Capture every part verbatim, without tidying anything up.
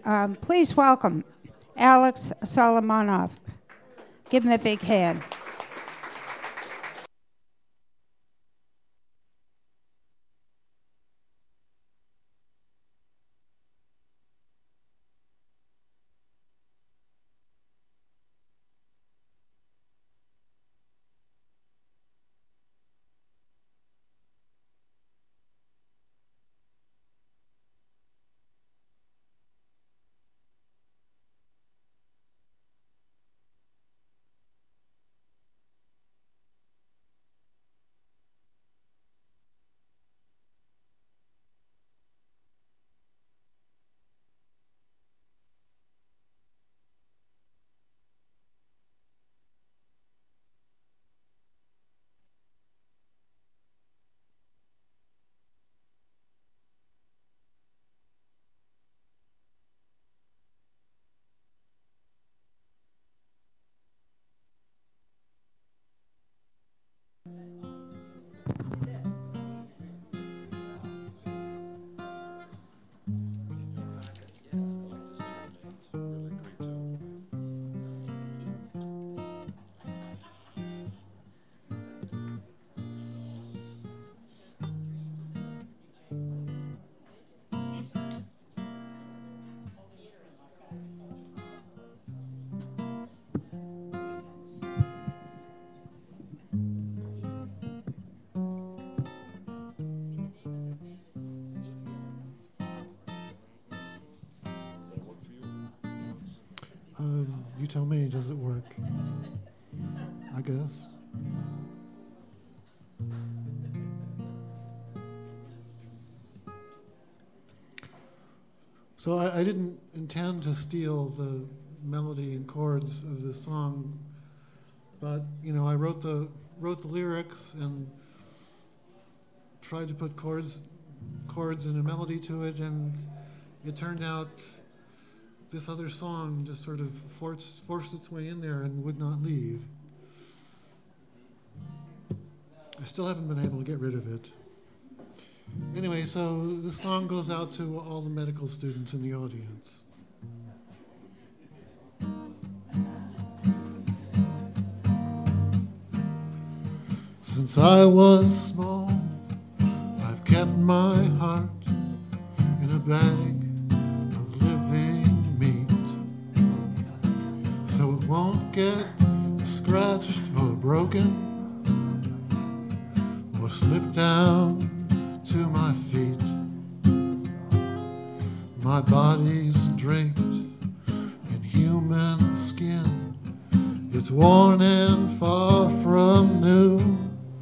Um, please welcome Alex Solomonov. Give him a big hand. Um, you tell me, does it work? I guess. So I, I didn't intend to steal the melody and chords of this song, but you know, I wrote the wrote the lyrics and tried to put chords chords and a melody to it, and it turned out this other song just sort of forced forced its way in there and would not leave. I still haven't been able to get rid of it. Anyway, so this song goes out to all the medical students in the audience. Since I was small, I've kept my heart in a bag of living meat, so it won't get scratched or broken or slip down to my feet. My body's draped in human skin. It's worn and far from new.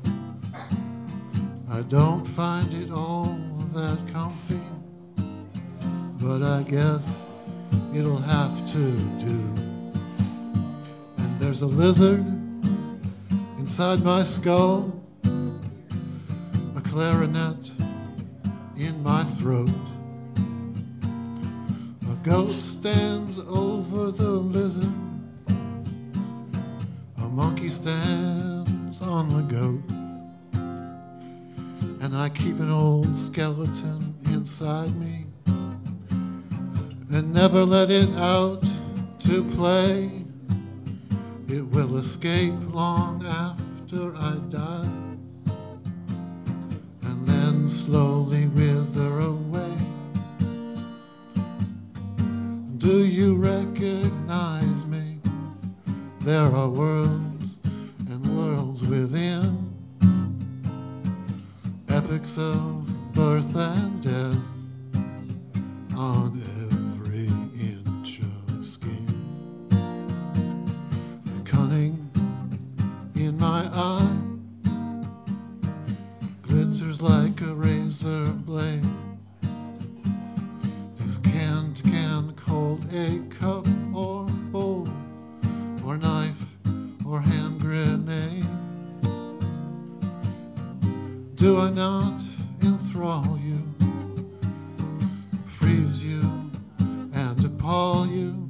I don't find it all that comfy, but I guess it'll have to do. And there's a lizard inside my skull, a clarinet in my throat. A goat stands over the lizard, a monkey stands on the goat, and I keep an old skeleton inside me and never let it out to play. It will escape long after I die and then slowly wither away. Do you recognize me? There are worlds and worlds within, epics of birth and death on every inch of skin. The cunning in my eye glitters like a razor blade. This can't can hold a cup or bowl or knife or hand grenade. Do I not enthrall you, freeze you, and appall you?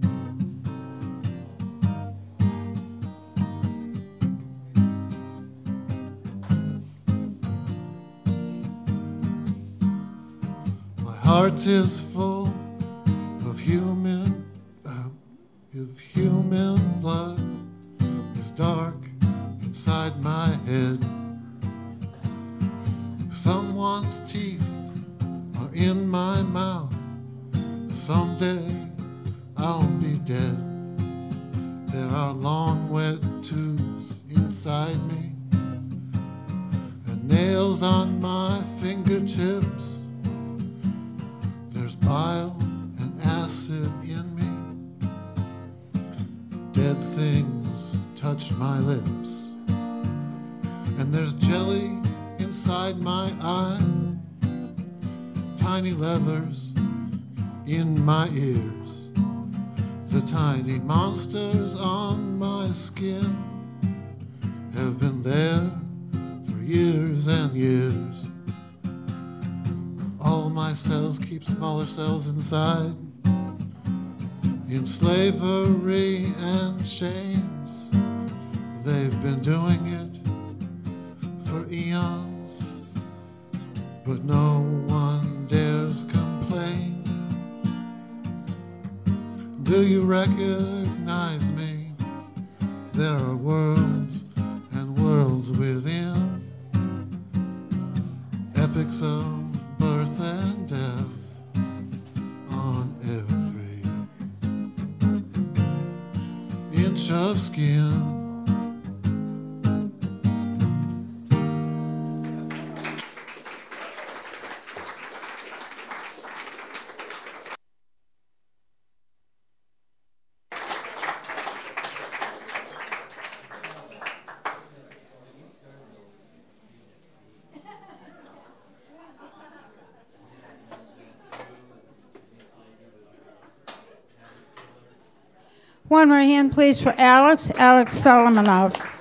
My heart is full of human of human blood is dark inside my head. Someone's teeth are in my mouth. Someday I'll be dead. There are long wet tubes inside me and nails on my fingertips. There's bile and acid in me. Dead things touch my lips. And there's jelly inside my eye. Tiny levers in my ears. The tiny monsters on my skin have been there for years and years. All my cells keep smaller cells inside, in slavery and chains. They've been doing it for eons, but no one dares complain. Do you recognize me? There are worlds and worlds within, epics of birth and death on every inch of skin. One more hand, please, for Alex, Alex Solomonov.